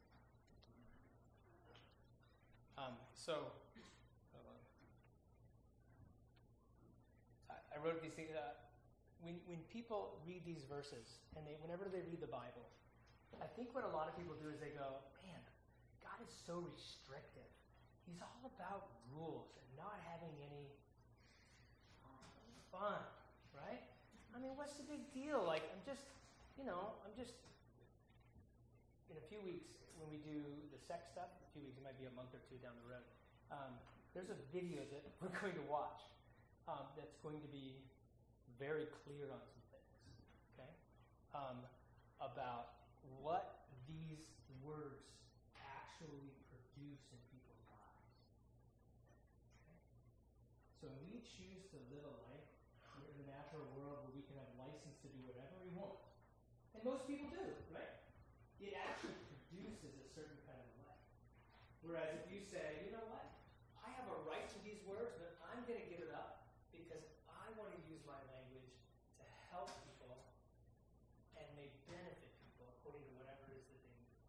Hold on. I wrote these things. when people read these verses, and whenever they read the Bible, I think what a lot of people do is they go, man, God is so restrictive. He's all about rules and not having any fun, right? I mean, what's the big deal? Like, I'm just, in a few weeks, when we do the sex stuff, a few weeks, it might be a month or two down the road, there's a video that we're going to watch that's going to be very clear on some things, okay? About what these words actually produce in people's lives. Okay? So when we choose to live a life in the natural world where we can have license to do whatever we want, and most people do, right? It actually produces a certain kind of life. Whereas if you say, you know what? I have a right to these words, but I'm going to give it up because I want to use my language to help people and may benefit people according to whatever it is that they need.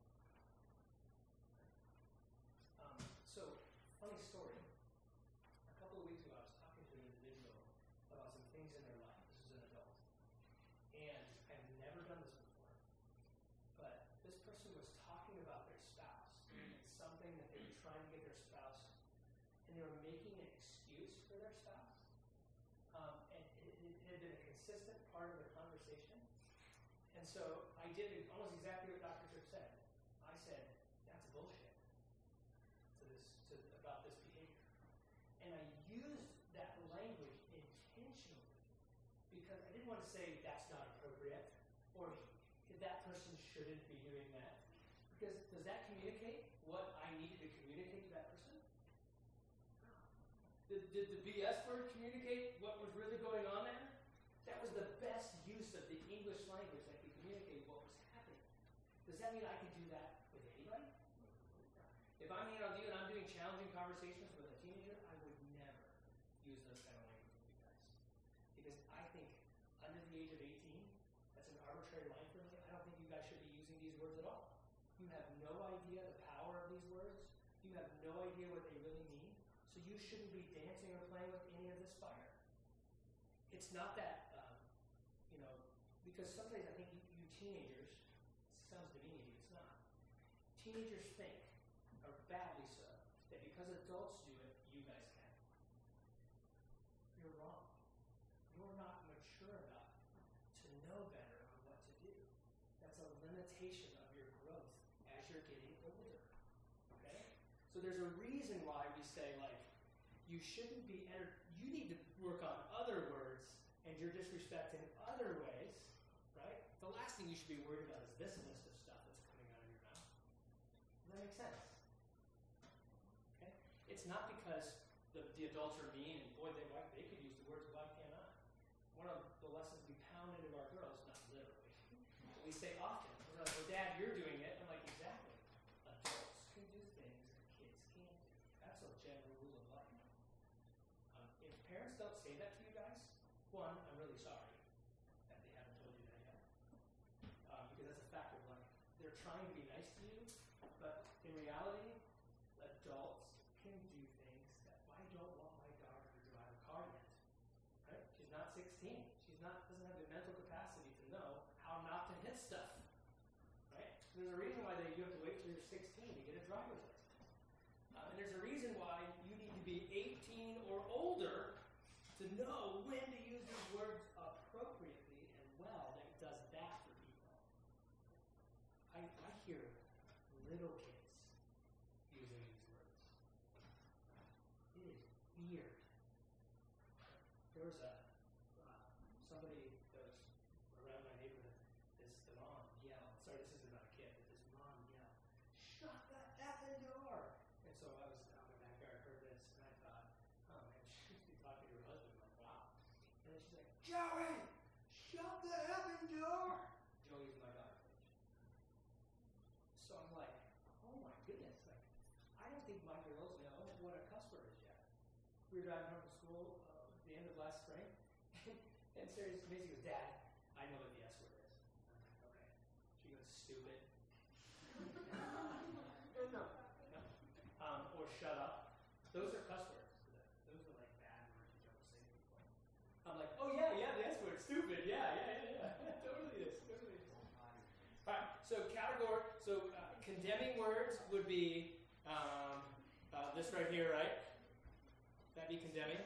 So, funny story. A couple of weeks ago, I was talking to an individual about some things in their life. This is an adult. And I've never done this before. But this person was talking about their spouse and something that they were trying to get their spouse, and they were making an excuse for their spouse. And it had been a consistent part of their conversation. And so I did almost exactly what Dr. Tripp said. I said, that's bullshit about this behavior. And I used that language intentionally because I didn't want to say that's not appropriate or that person shouldn't be doing that. Because does that communicate what I needed to communicate to that person? No. Did the BS word communicate what was really going on there? That was the best use of the English language that could communicate what was happening. Does that mean I could do that with anybody? No. If I'm here on you and I'm doing challenging conversations with a teenager, I would never use those kind of language with you guys. Because I think under the age of 18, that's an arbitrary line for me. I don't think you guys should be using these words at all. You have no idea the power of these words. You have no idea what they really mean. So you shouldn't be dancing or playing with any of this fire. It's not that, because sometimes I think you teenagers, it sounds demeaning, but it's not. Teenagers think, or badly so, that because adults do it, you guys can. You're wrong. You're not mature enough to know better on what to do. That's a limitation of your growth as you're getting older. Okay? So there's a reason why we say, like, you shouldn't be you need to work on other words and you're disrespecting other ways, right? The last thing you should be worried about is this list of stuff that's coming out of your mouth. Does that make sense? Okay? It's not because the adults are mean and boy, they could use the words, why can't I? One of the lessons we pound into our girls, not literally, but we say often, we're like, well, Dad, you're doing it. I'm like, exactly. Adults can do things that kids can't do. That's a general rule of life. If parents don't say that to you guys, one, I'm really sorry that they haven't told you that yet. Because that's a fact of life. They're trying to be nice to you, but in reality, adults can do things that I don't want my daughter to drive a car yet. Right? She's not 16. Doesn't have the mental capacity to know how not to hit stuff. Right? There's a reason why you have to wait till you're 16 to get a driver's license. And there's a reason why you need to be 18 or older to know when to use these words appropriately and well that does that for people. I hear little kids using these words. It is weird. There was somebody that was around my neighborhood, the mom yelled, sorry, this isn't about a kid, but this mom yelled, shut the effing door! And so I was out in the backyard, heard this, and I thought, oh man, she's talking to her husband, like, wow. And then she's like, Joey, shut the effing door! Joey's my daughter's age. So I'm like, oh my goodness, like, I don't think my girls know what a cuss word is yet. We were driving home from school at the end of last spring, and Sarah Macy goes, Dad, I know what the S word is. I'm like, okay. She goes, stupid. No. Or shut up. Those are cuss words. Those are like bad words you don't say to people. I'm like, oh yeah, the S word, So condemning words would be this right here, right? That'd be condemning.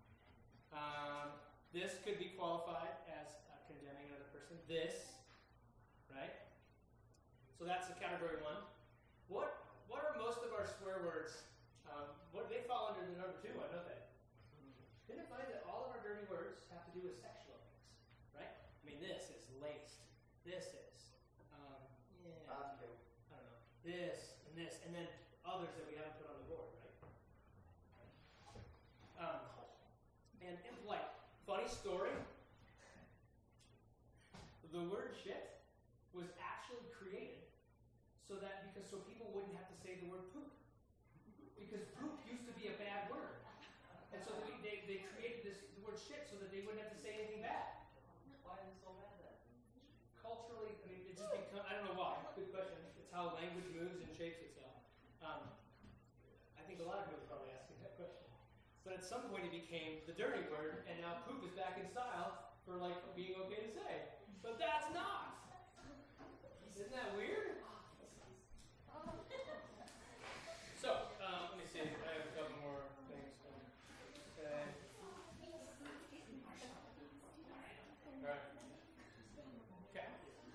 This could be qualified as condemning another person. This, right? So that's the category one. What are most of our swear words? What they fall under the number two? I know that. Didn't find that all of our dirty words have to do with sexual things, right? I mean, this is laced. This is, I don't know. This, and then others that we haven't put on the board, right? And like, funny story. The word shit was actually created so people wouldn't have to say the word poop. Because poop used to be a bad word. And so they created the word shit so that they wouldn't have to say anything bad. Why is it so bad then? Culturally, I mean, it just becomes, I don't know why. Good question. It's how language moves and shapes itself. I think a lot of people are probably asking that question. But at some point it became the dirty word, and now poop is back in style for like being okay to say. But that's not. Isn't that weird? So, let me see. I have a couple more things. Okay. Alright. Okay.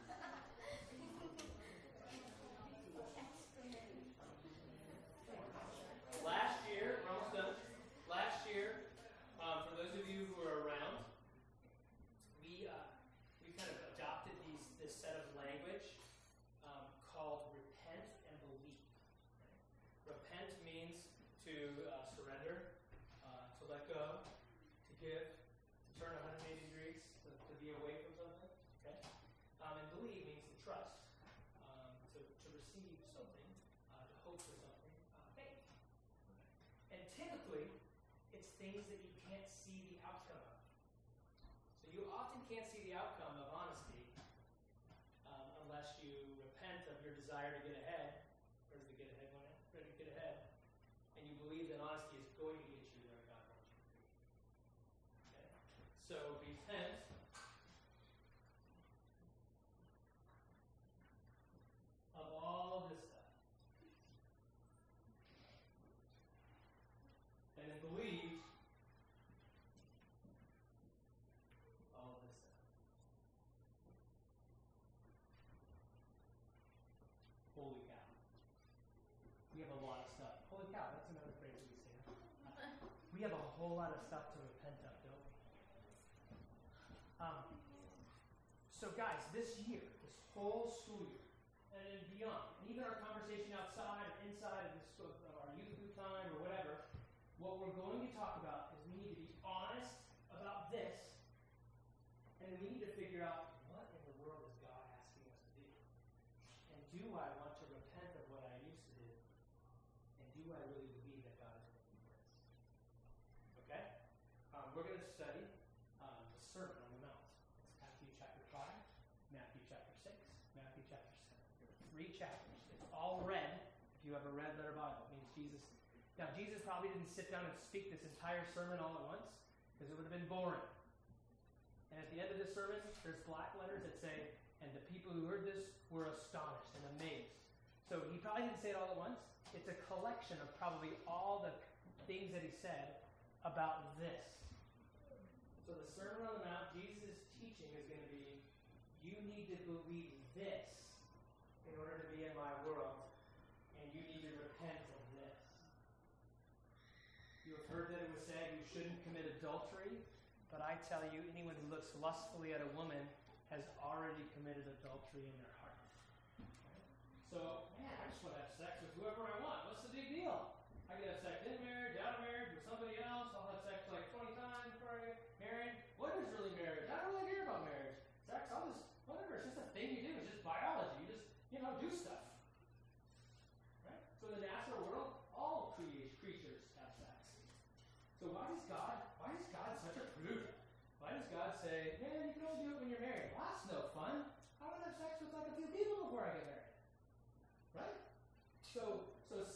Last year, we're almost done. Last year, for those of you who are around, we kind of adopted this set of language called repent and believe. Repent means to surrender, to let go, to give, to turn 180 degrees, to be away from something. Okay? And believe means to trust, to receive something, to hope for something, faith. And typically, it's things that you can't see the outcome of. So you often can't see the outcome of honesty unless you repent of your desire to get ahead. Where's the get ahead one at? Ready to get ahead. And you believe that honesty is going to get you where God wants you to be. Okay? So repent. Of all this stuff. And then believe all of this stuff. Holy cow. We have a lot of stuff. Holy cow, that's another phrase we say. We have a whole lot of stuff to repent of, don't we? So guys, this year, this whole school year, and beyond, and even our conversation outside or inside of our youth group time or whatever, what we're going to talk about is we need to be honest about this, and we need to figure out what in the world is God asking us to do. And do I want to repent of what I used to do? And do I really believe that God is going to do this? Okay? We're going to study the Sermon on the Mount. It's Matthew chapter 5, Matthew chapter 6, Matthew chapter 7. There are 3 chapters. It's all red. If you have a red letter Bible, it means Jesus. Now, Jesus probably didn't sit down and speak this entire sermon all at once because it would have been boring. And at the end of this sermon, there's black letters that say, and the people who heard this were astonished and amazed. So he probably didn't say it all at once. It's a collection of probably all the things that he said about this. So the Sermon on the Mount, Jesus' teaching is going to be, you need to believe this in order to be in my world, and you need to repent of this. You have heard that it was said you shouldn't commit adultery, but I tell you, anyone who looks lustfully at a woman has already committed adultery in their heart. So, man, I just want to have sex with whoever I want. What's the big deal? I can have sex in marriage, out of marriage, with somebody else. I'll have sex like 20 times before I get married. What is really marriage? I don't really care about marriage. Sex, I'll just, whatever. It's just a thing you do. It's just biology. You just, do stuff. Right? So in the natural world, all creatures have sex. So why is God such a prude? Why does God say, man, you can only do it when you're married? Well, that's no fun. I want to have sex with like a few people before I get married. Right? So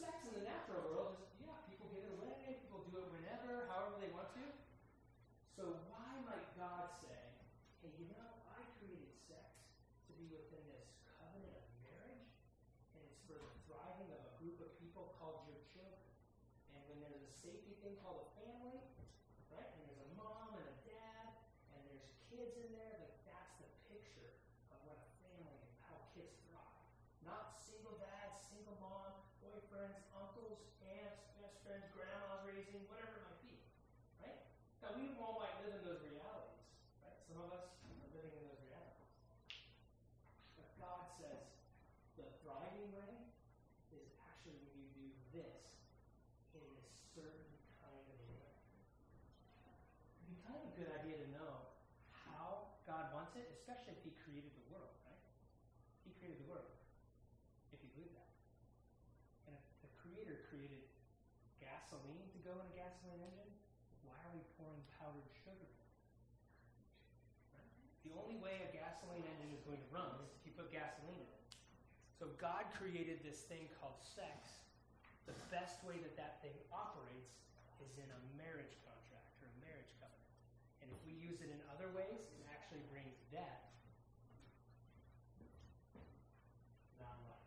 people called your children. And when there's a safety thing called a family, right? And there's a mom and a dad, and there's kids in there, like that's the picture of what a family and how kids thrive. Not single dad, single mom, boyfriends, uncles, aunts, best friends, grandmas raising, whatever it might be, right? Now we all might live in those realities, right? Some of us are living in those realities. But God says the thriving way is actually when you do this in a certain kind of way. It'd be kind of a good idea to know how God wants it, especially if He created the world, right? He created the world, if you believe that. And if the Creator created gasoline to go in a gasoline engine, why are we pouring powdered sugar in it? Right? The only way a gasoline engine is going to run is if you put gasoline in it. So God created this thing called sex. The best way that that thing operates is in a marriage contract or a marriage covenant. And if we use it in other ways, it actually brings death, not life.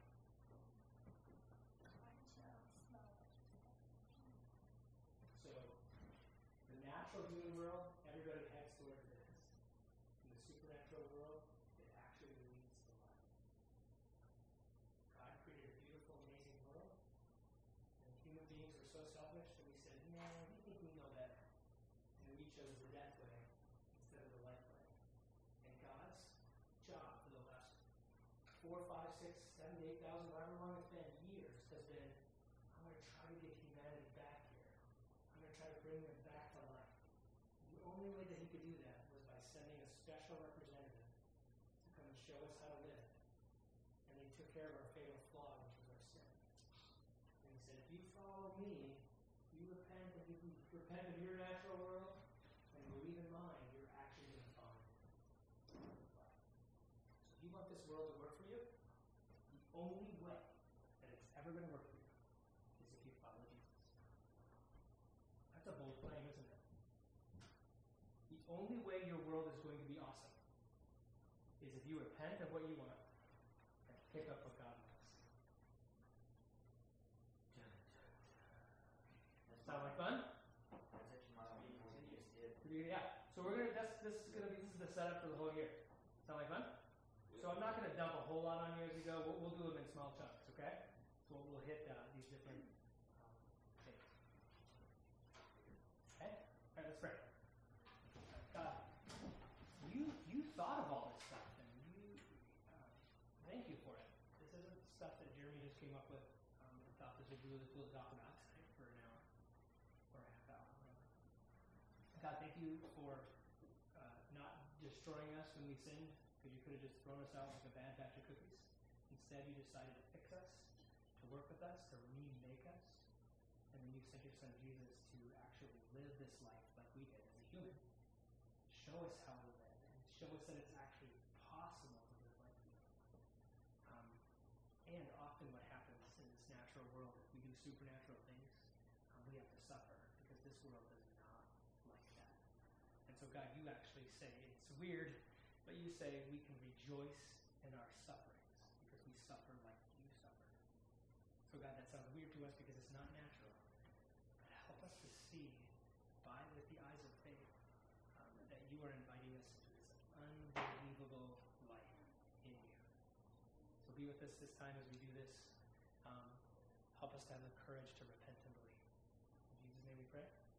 So, the natural human world, everybody heads towards this. In the supernatural world, it actually leads to life. God created a beautiful, amazing world, and human beings were so selfish that we said, "Man, we think we know better," and we chose the death way instead of the life way. And God's job for the last 4, 5, 6, 7, 8,000, however long it's been, years, has been, I'm going to try to get humanity back here. I'm going to try to bring them back to life. The only way that He could do that was by sending a special representative to come and show us how to live. And He took care of our fatal flaw, which was our sin. And He said, if you follow me, you repent of your natural world, and believe in mine, you're actually going to find life. So if you want this world to work for you, the only way that it's ever going to work for you is if you follow Jesus. That's a bold claim, isn't it? The only way your world is going to be awesome is if you repent of what you want and pick up what God wants. Sound like fun? That's actually my week. Yeah. So we're gonna. This is the setup for the whole year. Sound like fun? So I'm not gonna dump a whole lot on you as we go. We'll do them in small chunks, okay? So we'll hit these different things. Okay. All right. Let's pray. God, you thought of all this stuff, and you thank you for it. This isn't stuff that Jeremy just came up with. And thought this would be really cool to talk about tonight for an hour or a half hour. God, thank you for not destroying us when we sinned, because you could have just thrown us out like a bad batch of cookies. Instead, you decided to fix us, to work with us, to remake us, and then you sent your son Jesus to actually live this life like we did as a human. Show us how to live, and show us that it's actually possible to live like you. And often what happens in this natural world, if we do supernatural things, we have to suffer, because this world is not like that. And so God, you actually say, it's weird, but you say we can rejoice in our sufferings, because we suffer like you suffered. So God, that sounds weird to us because it's not natural. But help us to see, with the eyes of faith, that you are inviting us into this unbelievable life in you. So be with us this time as we do this. Help us to have the courage to repent and believe. In Jesus' name we pray.